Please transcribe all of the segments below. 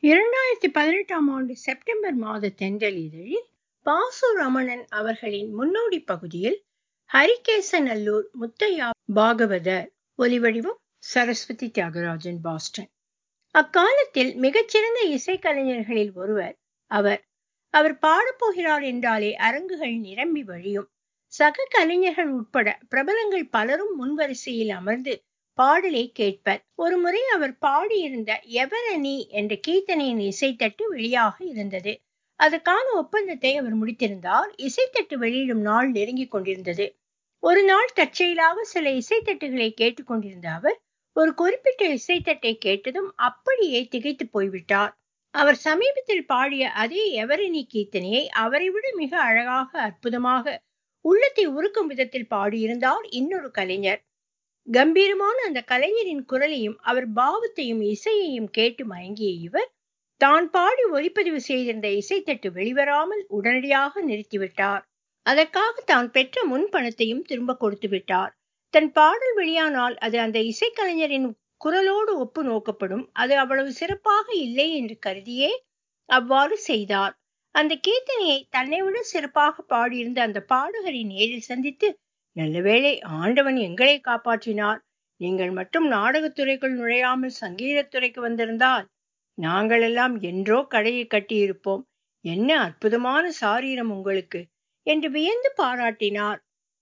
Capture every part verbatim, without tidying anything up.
இரண்டாயிரத்தி பதினெட்டாம் ஆண்டு செப்டம்பர் மாத தென்றல் இதழில் பாசு ரமணன் அவர்களின் முன்னோடி பகுதியில் ஹரிகேசநல்லூர் முத்தையா பாகவதர். ஒலிவடிவம் சரஸ்வதி தியாகராஜன், பாஸ்டன். அக்காலத்தில் மிகச்சிறந்த இசைக்கலைஞர்களில் ஒருவர் அவர். அவர் பாடப்போகிறார் என்றாலே அரங்குகள் நிரம்பி வழியும். சக கலைஞர்கள் உட்பட பிரபலங்கள் பலரும் முன்வரிசையில் அமர்ந்து பாடலை கேட்பர். ஒரு முறை அவர் பாடியிருந்த எவரணி என்ற கீர்த்தனையின் இசைத்தட்டு வெளியாக இருந்தது. அதற்கான ஒப்பந்தத்தை அவர் முடித்திருந்தார். இசைத்தட்டு வெளியிடும் நாள் நெருங்கிக் கொண்டிருந்தது. ஒரு நாள் தற்செயலாக சில இசைத்தட்டுகளை கேட்டுக்கொண்டிருந்த அவர் ஒரு குறிப்பிட்ட இசைத்தட்டை கேட்டதும் அப்படியே திகைத்து போய்விட்டார். அவர் சமீபத்தில் பாடிய அதே எவரணி கீர்த்தனையை அவரை விட மிக அழகாக, அற்புதமாக, உள்ளத்தை உருக்கும் விதத்தில் பாடியிருந்தார் இன்னொரு கலைஞர். கம்பீரமான அந்த கலைஞரின் குரலையும் அவர் பாவத்தையும் இசையையும் கேட்டு மயங்கிய இவர் தான் பாடி ஒலிப்பதிவு செய்திருந்த இசைத்தட்டு வெளிவராமல் உடனடியாக நிறுத்திவிட்டார். அதற்காக தான் பெற்ற முன் பணத்தையும் திரும்ப கொடுத்து விட்டார். தன் பாடல் வெளியானால் அது அந்த இசைக்கலைஞரின் குரலோடு ஒப்பு நோக்கப்படும், அது அவ்வளவு சிறப்பாக இல்லை என்று கருதியே அவ்வாறு செய்தார். அந்த கீர்த்தனையை தன்னை விட சிறப்பாக பாடியிருந்த அந்த பாடகரை நேரில் சந்தித்து, நல்லவேளை, ஆண்டவன் எங்களை காப்பாற்றினார். நீங்கள் மட்டும் நாடகத்துறைக்குள் நுழையாமல் சங்கீதத்துறைக்கு வந்திருந்தால் நாங்கள் எல்லாம் என்றோ கடையை கட்டியிருப்போம். என்ன அற்புதமான சாரீரம் உங்களுக்கு என்று வியந்து பாராட்டினார்.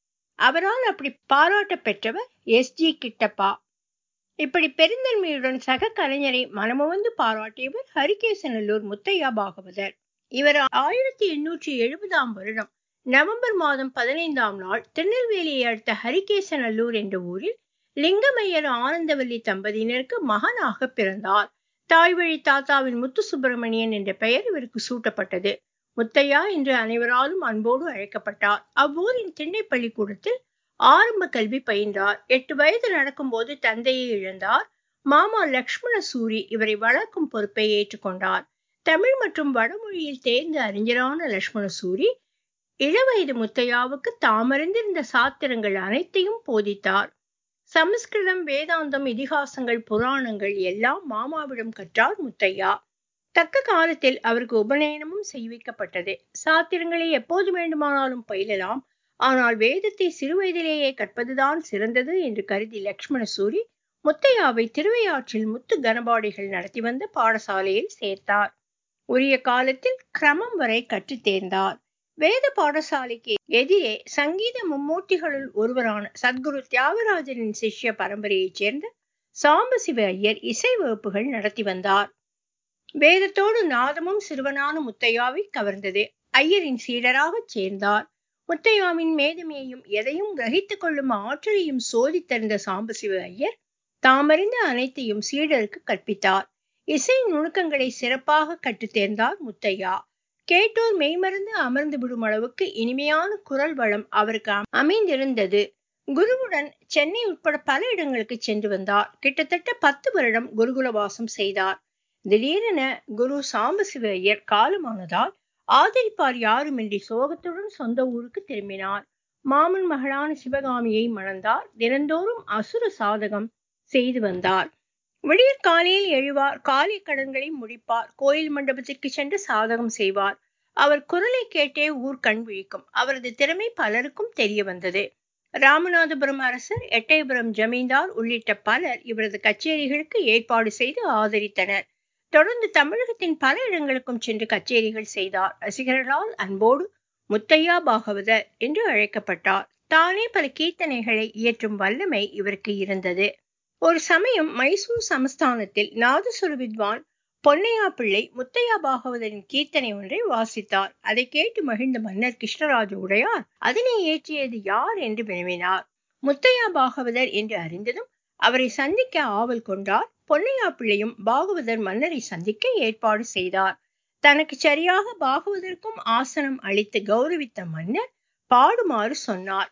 அவரால் அப்படி பாராட்ட பெற்றவர் எஸ் ஜி கிட்டப்பா. இப்படி பெருந்தன்மையுடன் சக கலைஞரை மனமுவந்து பாராட்டியவர் ஹரிகேசநல்லூர் முத்தையா பாகவதர். இவர் ஆயிரத்தி எண்ணூற்றி எழுபதாம் வருடம் நவம்பர் மாதம் பதினைந்தாம் நாள் திருநெல்வேலியை அடுத்த ஹரிகேசநல்லூர் என்ற ஊரில் லிங்கமையர் ஆனந்தவல்லி தம்பதியினருக்கு மகனாக பிறந்தார். தாய் வழி தாத்தாவின் முத்து சுப்பிரமணியன் என்ற பெயர் இவருக்கு சூட்டப்பட்டது. முத்தையா என்று அனைவராலும் அன்போடு அழைக்கப்பட்டார். அவ்வூரின் திண்ணை பள்ளிக்கூடத்தில் ஆரம்ப கல்வி பயின்றார். எட்டு வயது நடக்கும் போது தந்தையை இழந்தார். மாமா லக்ஷ்மண சூரி இவரை வளர்க்கும் பொறுப்பை ஏற்றுக்கொண்டார். தமிழ் மற்றும் வடமொழியில் தேர்ந்த அறிஞரான லக்ஷ்மண சூரி இளவயது முத்தையாவுக்கு தாமறிந்திருந்த சாத்திரங்கள் அனைத்தையும் போதித்தார். சமஸ்கிருதம், வேதாந்தம், இதிகாசங்கள், புராணங்கள் எல்லாம் மாமாவிடம் கற்றார் முத்தையா. தக்க காலத்தில் அவருக்கு உபநயனமும் செய்விக்கப்பட்டது. சாத்திரங்களை எப்போது வேண்டுமானாலும் பயிலலாம், ஆனால் வேதத்தை சிறுவயதிலேயே கற்பதுதான் சிறந்தது என்று கருதி லக்ஷ்மண சூரி முத்தையாவை திருவையாற்றில் முத்து கனபாடிகள் நடத்தி வந்த பாடசாலையில் சேர்த்தார். உரிய காலத்தில் கிரமம் வரை கற்று தேர்ந்தார். வேத பாடசாலைக்கு எதிரே சங்கீத மும்மூர்த்திகளுள் ஒருவரான சத்குரு தியாகராஜரின் சிஷ்ய பரம்பரையைச் சேர்ந்த சாம்பசிவ ஐயர் இசை வகுப்புகள் நடத்தி வந்தார். வேதத்தோடு நாதமும் சிறுவனான முத்தையாவை கவர்ந்தது. ஐயரின் சீடராக சேர்ந்தார். முத்தையாவின் மேதமையையும் எதையும் கிரகித்துக் கொள்ளும் ஆற்றலையும் சோதித்தறிந்த சாம்பசிவ ஐயர் தாமறிந்த அனைத்தையும் சீடருக்கு கற்பித்தார். இசை நுணுக்கங்களை சிறப்பாக கற்று தேர்ந்தார் முத்தையா. கேட்டோர் மெய்மறந்து அமர்ந்து விடும் அளவுக்கு இனிமையான குரல் வளம் அவருக்கு அமைந்திருந்தது. குருவுடன் சென்னை உட்பட பல இடங்களுக்கு சென்று வந்தார். கிட்டத்தட்ட பத்து வருடம் குருகுலவாசம் செய்தார். திடீரென குரு சாம்பசிவ ஐயர் காலமானதால் ஆதரிப்பார் யாருமின்றி சோகத்துடன் சொந்த ஊருக்கு திரும்பினார். மாமன் மகளான சிவகாமியை மணந்தார். தினந்தோறும் அசுர சாதகம் செய்து வந்தார். விடியற் காலையில் எழுவார். காலை கடன்களை முடிப்பார். கோயில் மண்டபத்திற்கு சென்று சாதகம் செய்வார். அவர் குரலை கேட்டே ஊர் கண் விழிக்கும். அவரது திறமை பலருக்கும் தெரிய வந்தது. ராமநாதபுரம் அரசர், எட்டயபுரம் ஜமீன்தார் உள்ளிட்ட பலர் இவரது கச்சேரிகளுக்கு ஏற்பாடு செய்து ஆதரித்தனர். தொடர்ந்து தமிழகத்தின் பல இடங்களுக்கும் சென்று கச்சேரிகள் செய்தார். ரசிகர்களால் அன்போடு முத்தையா பாகவதர் என்று அழைக்கப்பட்டார். தானே பல கீர்த்தனைகளை இயற்றும் வல்லமை இவருக்கு இருந்தது. ஒரு சமயம் மைசூர் சமஸ்தானத்தில் நாதசுர வித்வான் பொன்னையா பிள்ளை முத்தையா பாகவதரின் கீர்த்தனை ஒன்றை வாசித்தார். அதை கேட்டு மகிழ்ந்த மன்னர் கிருஷ்ணராஜ உடையார் அதனை இயற்றியது யார் என்று வினவினார். முத்தையா பாகவதர் என்று அறிந்ததும் அவரை சந்திக்க ஆவல் கொண்டார். பொன்னையா பிள்ளையும் பாகவதர் மன்னரை சந்திக்க ஏற்பாடு செய்தார். தனக்கு சரியாக பாகவதற்கும் ஆசனம் அளித்து கௌரவித்த மன்னர் பாடுமாறு சொன்னார்.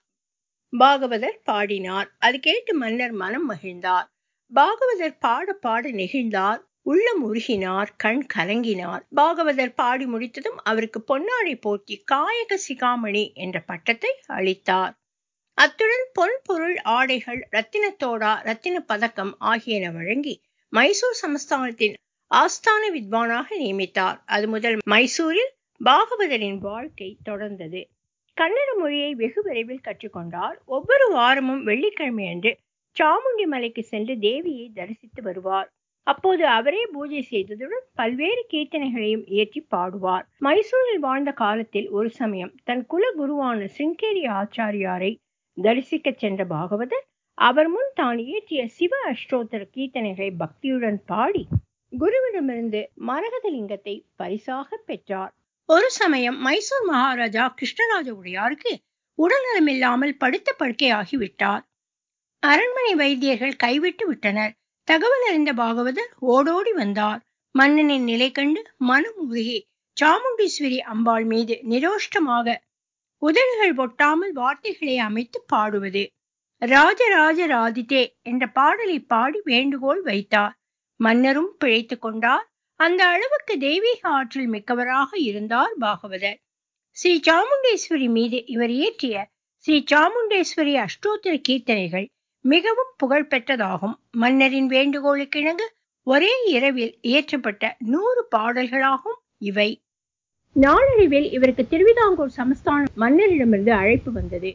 பாகவதர் பாடினார். அது கேட்டு மன்னர் மனம் மகிழ்ந்தார். பாகவதர் பாட பாட நெகிழ்ந்தார். உள்ளம் உருகினார். கண் கலங்கினார். பாகவதர் பாடி முடித்ததும் அவருக்கு பொன்னாடை போர்த்தி காயக சிகாமணி என்ற பட்டத்தை அளித்தார். அத்துடன் பொன் பொருள் ஆடைகள், ரத்தினத்தோடா, ரத்தின பதக்கம் ஆகியன வழங்கி மைசூர் சமஸ்தானத்தின் ஆஸ்தான வித்வானாக நியமித்தார். அது முதல் மைசூரில் பாகவதரின் வாழ்க்கை தொடர்ந்தது. கன்னட மொழியை வெகு விரைவில் கற்றுக்கொண்டார். ஒவ்வொரு வாரமும் வெள்ளிக்கிழமை அன்று சாமுண்டி மலைக்கு சென்று தேவியை தரிசித்து வருவார். அப்போது அவரே பூஜை செய்ததுடன் பல்வேறு கீர்த்தனைகளையும் இயற்றி பாடுவார். மைசூரில் வாழ்ந்த காலத்தில் ஒரு சமயம் தன் குல குருவான சிங்கேரி ஆச்சாரியாரை தரிசிக்க சென்ற பாகவதர் அவர் முன் தான் இயற்றிய சிவ அஷ்டோத்தர கீர்த்தனைகளை பக்தியுடன் பாடி குருவிடமிருந்து மரகதலிங்கத்தை பரிசாக பெற்றார். ஒரு சமயம் மைசூர் மகாராஜா கிருஷ்ணராஜ உடையாருக்கு உடல்நலமில்லாமல் படுத்த படுக்கையாகி விட்டார். அரண்மனை வைத்தியர்கள் கைவிட்டு விட்டனர். தகவல் அறிந்த பாகவதர் ஓடோடி வந்தார். மன்னனின் நிலை கண்டு மனம் உருகி சாமுண்டீஸ்வரி அம்பாள் மீது நிரோஷ்டமாக உதடுகள் ஒட்டாமல் வார்த்தைகளை அமைத்து பாடுவது. ராஜராஜ ராதிதே என்ற பாடலை பாடி வேண்டுகோள் வைத்தார். மன்னரும் பிழைத்து கொண்டார். அந்த அளவுக்கு தெய்வீக ஆற்றல் மிக்கவராக இருந்தார் பாகவதர். ஸ்ரீ சாமுண்டேஸ்வரி மீது இவர் இயற்றிய ஸ்ரீ சாமுண்டேஸ்வரி அஷ்டோத்திர கீர்த்தனைகள் மிகவும் புகழ் பெற்றதாகும். மன்னரின் வேண்டுகோளுக்கிணங்க ஒரே இரவில் இயற்றப்பட்ட நூறு பாடல்களாகும் இவை. நாளடைவில் இவருக்கு திருவிதாங்கூர் சமஸ்தான மன்னரிடமிருந்து அழைப்பு வந்தது.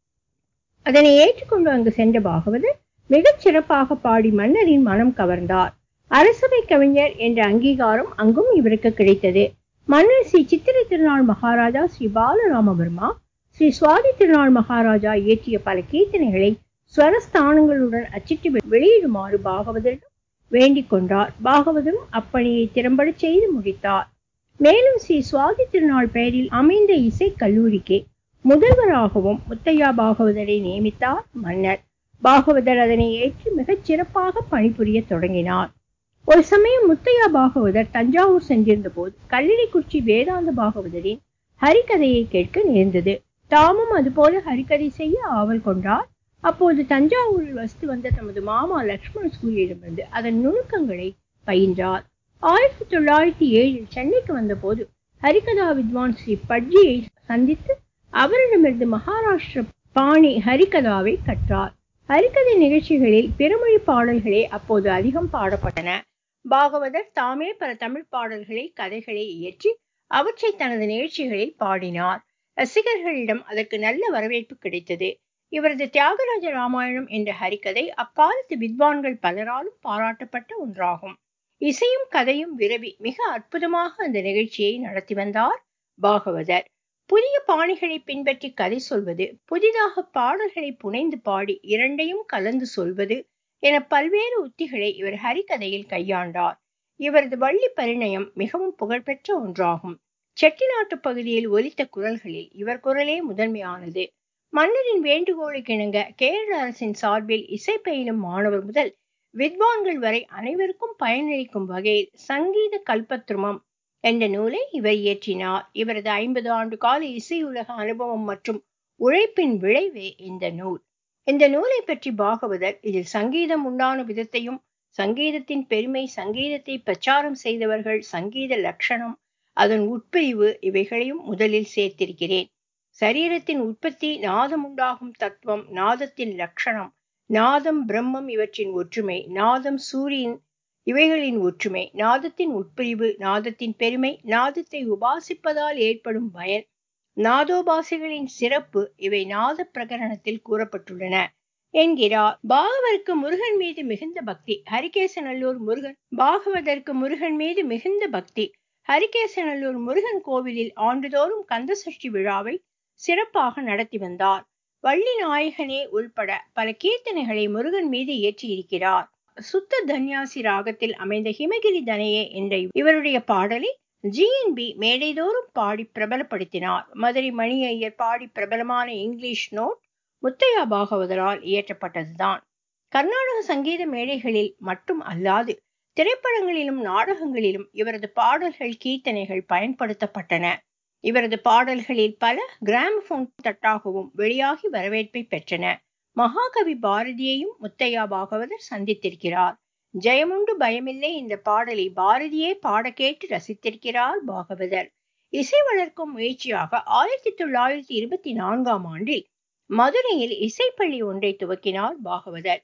அதனை ஏற்றுக்கொண்டு அங்கு சென்ற பாகவதர் மிகச் சிறப்பாக பாடி மன்னரின் மனம் கவர்ந்தார். அரசவை கவிஞர் என்ற அங்கீகாரம் அங்கும் இவருக்கு கிடைத்தது. மன்னர் ஸ்ரீ சித்திரை திருநாள் மகாராஜா ஸ்ரீ பாலராமவர்மா, ஸ்ரீ சுவாதி திருநாள் மகாராஜா இயற்றிய பல கீர்த்தனைகளை ஸ்வரஸ்தானங்களுடன் அச்சிட்டு வெளியிடுமாறு பாகவதரிடம் வேண்டிக் கொண்டார். பாகவதரும் அப்பணியை திறம்பட செய்து முடித்தார். மேலும் ஸ்ரீ சுவாதி திருநாள் பெயரில் அமைந்த இசை கல்லூரிக்கு முதல்வராகவும் முத்தையா பாகவதரை நியமித்தார் மன்னர். பாகவதர் அதனை ஏற்று மிகச் சிறப்பாக பணிபுரிய தொடங்கினார். ஒரு சமயம் முத்தையா பாகவதர் தஞ்சாவூர் சென்றிருந்த போது கல்லிடைக்குறிச்சி வேதாந்த பாகவதரின் ஹரிகதையை கேட்க நேர்ந்தது. தாமும் அதுபோல ஹரிகதை செய்ய ஆவல் கொண்டார். அப்போது தஞ்சாவூரில் வசித்து வந்த தமது மாமா லட்சுமண சூரியரிடமிருந்து அதன் நுணுக்கங்களை பயின்றார். ஆயிரத்தி தொள்ளாயிரத்தி ஏழில் சென்னைக்கு வந்த போது ஹரிகதா வித்வான் ஸ்ரீ பட்ஜியை சந்தித்து அவரிடமிருந்து மகாராஷ்டிர பாணி ஹரிகதாவை கற்றார். ஹரிகதை நிகழ்ச்சிகளில் பிறமொழி பாடல்களே அப்போது அதிகம் பாடப்பட்டன. பாகவதர் தாமே பல தமிழ் பாடல்களை கதைகளை இயற்றி அவற்றை தனது நிகழ்ச்சிகளில் பாடினார். ரசிகர்களிடம் அதற்கு நல்ல வரவேற்பு கிடைத்தது. இவரது தியாகராஜ ராமாயணம் என்ற ஹரிகதை அக்காலத்து வித்வான்கள் பலராலும் பாராட்டப்பட்ட ஒன்றாகும். இசையும் கதையும் விரவி மிக அற்புதமாக அந்த நிகழ்ச்சியை நடத்தி வந்தார் பாகவதர். புதிய பாணிகளை பின்பற்றி கதை சொல்வது, புதிதாக பாடல்களை புனைந்து பாடி இரண்டையும் கலந்து சொல்வது என பல்வேறு உத்திகளை இவர் ஹரிகதையில் கையாண்டார். இவரது வள்ளி பரிணயம் மிகவும் புகழ்பெற்ற ஒன்றாகும். செட்டிநாட்டு பகுதியில் ஒலித்த குரல்களில் இவர் குரலே முதன்மையானது. மன்னரின் வேண்டுகோளுக்கிணங்க கேரள அரசின் சார்பில் இசை பயிலும் மாணவர் முதல் வித்வான்கள் வரை அனைவருக்கும் பயனளிக்கும் வகையில் சங்கீத கல்பத்ருமம் என்ற நூலை இவர் இயற்றினார். இவரது ஐம்பது ஆண்டு கால இசையுலக அனுபவம் மற்றும் உழைப்பின் விளைவே இந்த நூல். இந்த நூலை பற்றி பாகவதர் இதில் சங்கீதம் உண்டான விதத்தையும், சங்கீதத்தின் பெருமை, சங்கீதத்தை பிரச்சாரம் செய்தவர்கள், சங்கீத லட்சணம், அதன் உட்பிரிவு இவைகளையும் முதலில் சேர்த்திருக்கிறேன். சரீரத்தின் உற்பத்தி, நாதம் உண்டாகும் தத்துவம், நாதத்தின் லட்சணம், நாதம் பிரம்மம் இவற்றின் ஒற்றுமை, நாதம் சூரியன் இவைகளின் ஒற்றுமை, நாதத்தின் உட்பிரிவு, நாதத்தின் பெருமை, நாதத்தை உபாசிப்பதால் ஏற்படும் பயன், நாதோபாசிகளின் சிறப்பு இவை நாத பிரகரணத்தில் கூறப்பட்டுள்ளன என்கிறார். பாகவதற்கு முருகன் மீது மிகுந்த பக்தி. ஹரிகேசநல்லூர் முருகன் பாகவதற்கு முருகன் மீது மிகுந்த பக்தி. ஹரிகேசநல்லூர் முருகன் கோவிலில் ஆண்டுதோறும் கந்தசஷ்டி விழாவை சிறப்பாக நடத்தி வந்தார். வள்ளி நாயகனே உள்பட பல கீர்த்தனைகளை முருகன் மீது இயற்றியிருக்கிறார். சுத்த தன்யாசி ராகத்தில் அமைந்த ஹிமகிரி தனையே என்ற இவருடைய பாடலை ஜி என் பி மேடைதோறும் பாடி பிரபலப்படுத்தினார். மதுரை மணி ஐயர் பாடி பிரபலமான இங்கிலீஷ் நோட் முத்தையா பாகவதரால் இயற்றப்பட்டதுதான். கர்நாடக சங்கீத மேடைகளில் மட்டும் அல்லாது திரைப்படங்களிலும் நாடகங்களிலும் இவரது பாடல்கள், கீர்த்தனைகள் பயன்படுத்தப்பட்டன. இவரது பாடல்களில் பல கிராமபோன் தட்டாகவும் வெளியாகி வரவேற்பை பெற்றன. மகாகவி பாரதியையும் முத்தையா பாகவதர் சந்தித்திருக்கிறார். ஜெயமுண்டு பயமில்லை இந்த பாடலை பாரதியே பாட கேட்டு ரசித்திருக்கிறார் பாகவதர். இசை வளர்க்கும் முயற்சியாக ஆயிரத்தி தொள்ளாயிரத்தி இருபத்தி நான்காம் ஆண்டில் மதுரையில் இசைப்பள்ளி ஒன்றை துவக்கினார் பாகவதர்.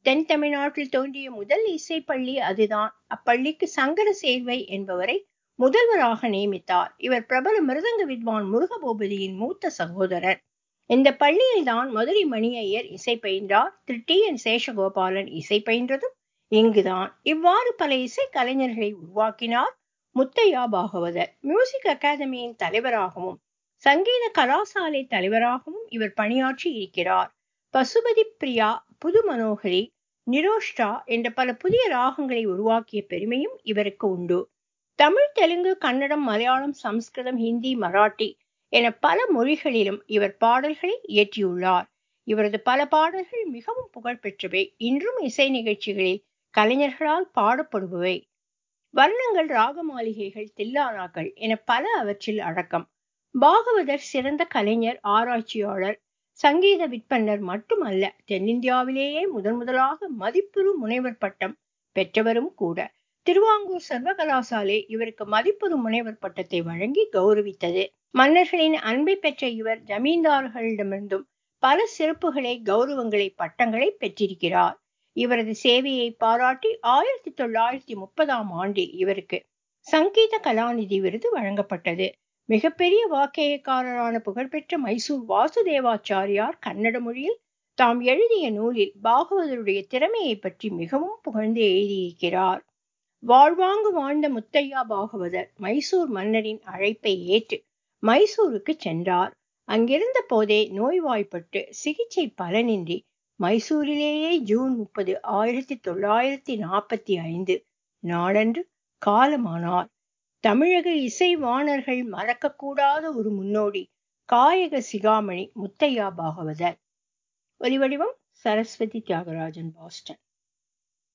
தென் தமிழ்நாட்டில் தோன்றிய முதல் இசைப்பள்ளி அதுதான். அப்பள்ளிக்கு சங்கர சேர்வை என்பவரை முதல்வராக நியமித்தார். இவர் பிரபல மிருதங்க வித்வான் முருகபூபதியின் மூத்த சகோதரர். இந்த பள்ளியில்தான் மதுரை மணி ஐயர் இசை பயின்றார். திரு டி என் சேஷகோபாலன் இசை பயின்றதும் இங்குதான். இவ்வாறு பல இசை கலைஞர்களை உருவாக்கினார் முத்தையா பாகவதர். மியூசிக் அகாடமியின் தலைவராகவும் சங்கீத கலாசாலை தலைவராகவும் இவர் பணியாற்றி இருக்கிறார். பசுபதி பிரியா, புது மனோகரி, நிரோஷ்டா என்ற பல புதிய ராகங்களை உருவாக்கிய பெருமையும் இவருக்கு உண்டு. தமிழ், தெலுங்கு, கன்னடம், மலையாளம், சமஸ்கிருதம், ஹிந்தி, மராட்டி என பல மொழிகளிலும் இவர் பாடல்களை இயற்றியுள்ளார். இவரது பல பாடல்கள் மிகவும் புகழ் பெற்றவை. இன்றும் இசை நிகழ்ச்சிகளில் கலைஞர்களால் பாடப்படுபவை. வர்ணங்கள், ராக மாளிகைகள், தில்லானாக்கள் என பல அவற்றில் அடக்கம். பாகவதர் சிறந்த கலைஞர், ஆராய்ச்சியாளர், சங்கீத விற்பன்னர் மட்டுமல்ல, தென்னிந்தியாவிலேயே முதன் முதலாக மதிப்புறு முனைவர் பட்டம் பெற்றவரும் கூட. திருவாங்கூர் சர்வகலாசாலை இவருக்கு மதிப்புறு முனைவர் பட்டத்தை வழங்கி கௌரவித்தது. மன்னர்களின் அன்பை பெற்ற இவர் ஜமீன்தார்களிடமிருந்தும் பல சிறப்புகளை, கௌரவங்களை, பட்டங்களை பெற்றிருக்கிறார். இவரது சேவையை பாராட்டி ஆயிரத்தி தொள்ளாயிரத்தி முப்பதாம் ஆண்டில் இவருக்கு சங்கீத கலாநிதி விருது வழங்கப்பட்டது. மிகப்பெரிய வாக்கேயக்காரரான புகழ்பெற்ற மைசூர் வாசுதேவாச்சாரியார் கன்னட மொழியில் தாம் எழுதிய நூலில் பாகவதருடைய திறமையை பற்றி மிகவும் புகழ்ந்து எழுதியிருக்கிறார். வாழ்வாங்கு வாழ்ந்த முத்தையா பாகவதர் மைசூர் மன்னரின் அழைப்பை ஏற்று மைசூருக்கு சென்றார். அங்கிருந்த போதே நோய்வாய்ப்பட்டு சிகிச்சை பலனின்றி மைசூரிலேயே ஜூன் முப்பது ஆயிரத்தி தொள்ளாயிரத்தி நாற்பத்தி ஐந்து நாளன்று காலமானார். தமிழக இசை வாணர்கள் மறக்கக்கூடாத ஒரு முன்னோடி காயக சிகாமணி முத்தையா பாகவதர். ஒலிவடிவம் சரஸ்வதி தியாகராஜன், பாஸ்டன்.